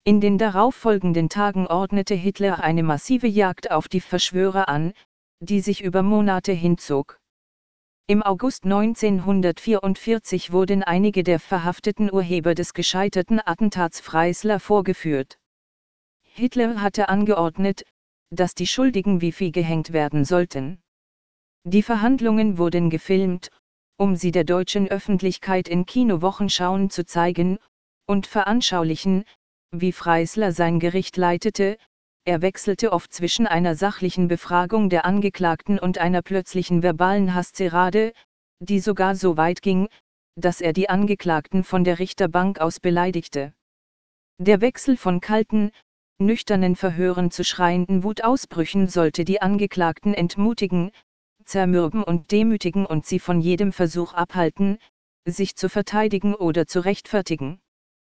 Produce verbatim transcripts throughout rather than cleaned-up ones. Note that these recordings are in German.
In den darauffolgenden Tagen ordnete Hitler eine massive Jagd auf die Verschwörer an, die sich über Monate hinzog. Im August neunzehnhundertvierundvierzig wurden einige der verhafteten Urheber des gescheiterten Attentats Freisler vorgeführt. Hitler hatte angeordnet, dass die Schuldigen wie Vieh gehängt werden sollten. Die Verhandlungen wurden gefilmt, um sie der deutschen Öffentlichkeit in Kinowochenschauen zu zeigen, und veranschaulichen, wie Freisler sein Gericht leitete. Er wechselte oft zwischen einer sachlichen Befragung der Angeklagten und einer plötzlichen verbalen Hasstirade, die sogar so weit ging, dass er die Angeklagten von der Richterbank aus beleidigte. Der Wechsel von kalten, nüchternen Verhören zu schreienden Wutausbrüchen sollte die Angeklagten entmutigen, zermürben und demütigen und sie von jedem Versuch abhalten, sich zu verteidigen oder zu rechtfertigen.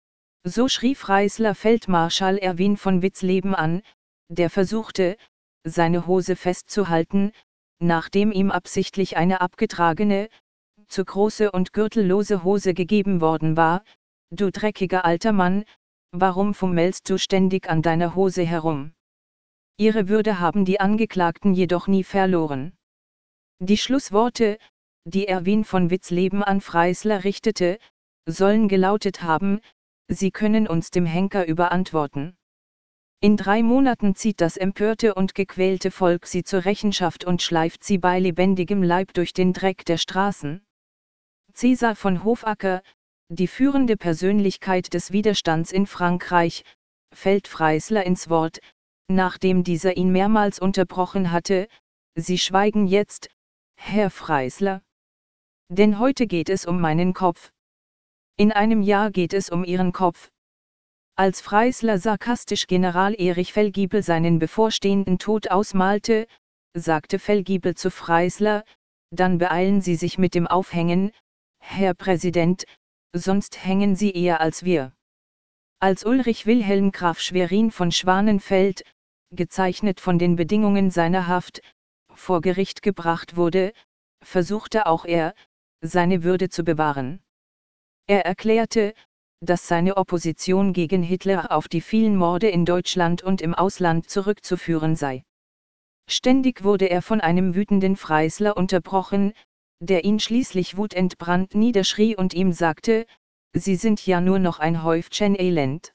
So schrie Freisler Feldmarschall Erwin von Witzleben an, der versuchte, seine Hose festzuhalten, nachdem ihm absichtlich eine abgetragene, zu große und gürtellose Hose gegeben worden war. Du dreckiger alter Mann, warum fummelst du ständig an deiner Hose herum? Ihre Würde haben die Angeklagten jedoch nie verloren. Die Schlussworte, die Erwin von Witzleben an Freisler richtete, sollen gelautet haben: Sie können uns dem Henker überantworten. In drei Monaten zieht das empörte und gequälte Volk sie zur Rechenschaft und schleift sie bei lebendigem Leib durch den Dreck der Straßen. Cäsar von Hofacker, die führende Persönlichkeit des Widerstands in Frankreich, fällt Freisler ins Wort, nachdem dieser ihn mehrmals unterbrochen hatte: Sie schweigen jetzt, Herr Freisler. Denn heute geht es um meinen Kopf. In einem Jahr geht es um Ihren Kopf. Als Freisler sarkastisch General Erich Fellgiebel seinen bevorstehenden Tod ausmalte, sagte Fellgiebel zu Freisler: Dann beeilen Sie sich mit dem Aufhängen, Herr Präsident, sonst hängen Sie eher als wir. Als Ulrich Wilhelm Graf Schwerin von Schwanenfeld, gezeichnet von den Bedingungen seiner Haft, vor Gericht gebracht wurde, versuchte auch er, seine Würde zu bewahren. Er erklärte, dass seine Opposition gegen Hitler auf die vielen Morde in Deutschland und im Ausland zurückzuführen sei. Ständig wurde er von einem wütenden Freisler unterbrochen, der ihn schließlich wutentbrannt niederschrie und ihm sagte: Sie sind ja nur noch ein Häufchen Elend.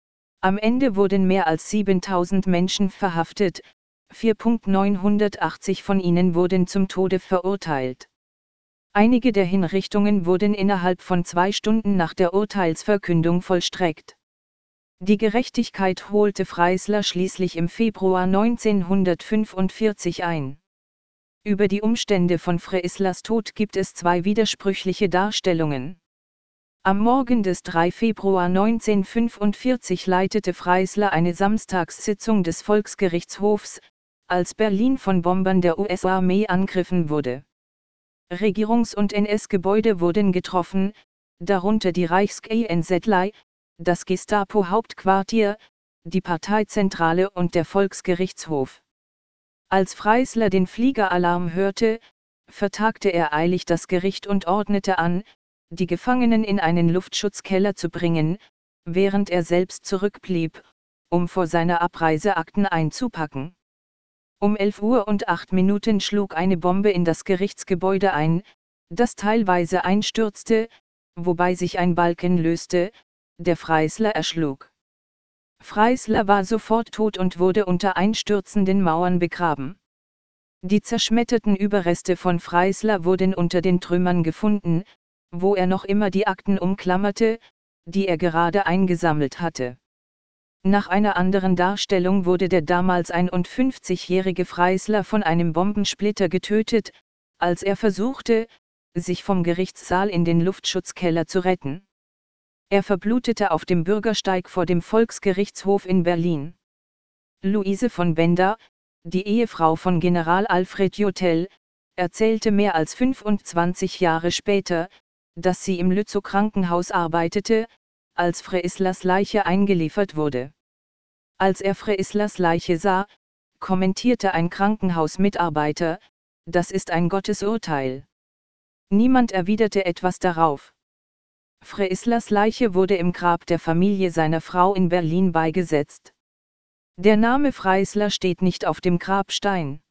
Am Ende wurden mehr als siebentausend Menschen verhaftet, viertausendneunhundertachtzig von ihnen wurden zum Tode verurteilt. Einige der Hinrichtungen wurden innerhalb von zwei Stunden nach der Urteilsverkündung vollstreckt. Die Gerechtigkeit holte Freisler schließlich im Februar neunzehnhundertfünfundvierzig ein. Über die Umstände von Freislers Tod gibt es zwei widersprüchliche Darstellungen. Am Morgen des dritten Februar neunzehnhundertfünfundvierzig leitete Freisler eine Samstagssitzung des Volksgerichtshofs, als Berlin von Bombern der U S-Armee angegriffen wurde. Regierungs- und N S-Gebäude wurden getroffen, darunter die Reichskanzlei, das Gestapo-Hauptquartier, die Parteizentrale und der Volksgerichtshof. Als Freisler den Fliegeralarm hörte, vertagte er eilig das Gericht und ordnete an, die Gefangenen in einen Luftschutzkeller zu bringen, während er selbst zurückblieb, um vor seiner Abreise Akten einzupacken. Um elf Uhr und acht Minuten schlug eine Bombe in das Gerichtsgebäude ein, das teilweise einstürzte, wobei sich ein Balken löste, der Freisler erschlug. Freisler war sofort tot und wurde unter einstürzenden Mauern begraben. Die zerschmetterten Überreste von Freisler wurden unter den Trümmern gefunden, wo er noch immer die Akten umklammerte, die er gerade eingesammelt hatte. Nach einer anderen Darstellung wurde der damals einundfünfzigjährige Freisler von einem Bombensplitter getötet, als er versuchte, sich vom Gerichtssaal in den Luftschutzkeller zu retten. Er verblutete auf dem Bürgersteig vor dem Volksgerichtshof in Berlin. Luise von Bender, die Ehefrau von General Alfred Jodl, erzählte mehr als fünfundzwanzig Jahre später, dass sie im Lützow-Krankenhaus arbeitete, als Freislers Leiche eingeliefert wurde. Als er Freislers Leiche sah, kommentierte ein Krankenhausmitarbeiter: Das ist ein Gottesurteil. Niemand erwiderte etwas darauf. Freieslers Leiche wurde im Grab der Familie seiner Frau in Berlin beigesetzt. Der Name Freisler steht nicht auf dem Grabstein.